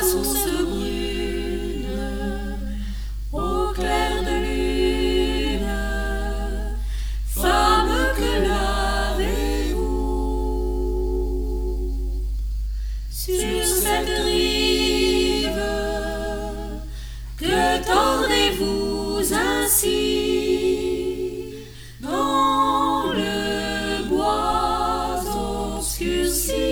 source brune, au clair de lune, femme, que l'avez-vous sur cette rive? Que tordez-vous ainsi dans le bois obscurci?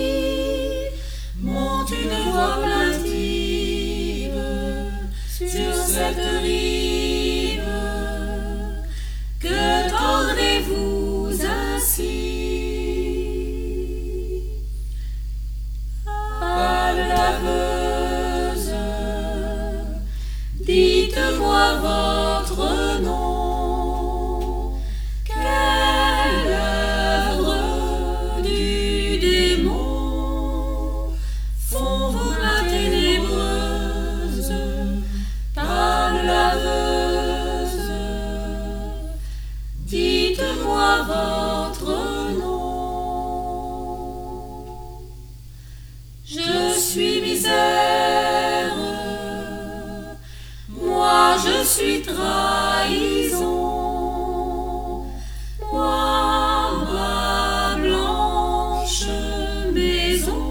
Monte une voix plaintive sur cette rive. Que tordez-vous ainsi? Pâle laveuse, dites-moi votre nom. Quelle œuvre du démon font vos mains ténébreuses? Pâle laveuse, dites-moi votre nom. Je suis misère, moi je suis trahison, moi ma blanche maison,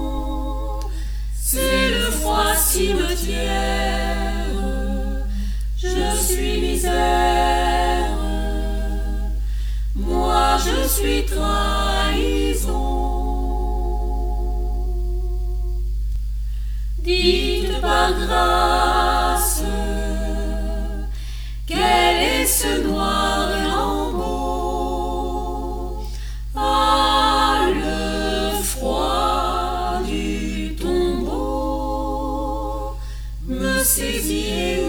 c'est le froid cimetière. Je suis misère, moi je suis trahison. Dites par grâce, quel est ce noir lambeau? Ah, le froid du tombeau me saisit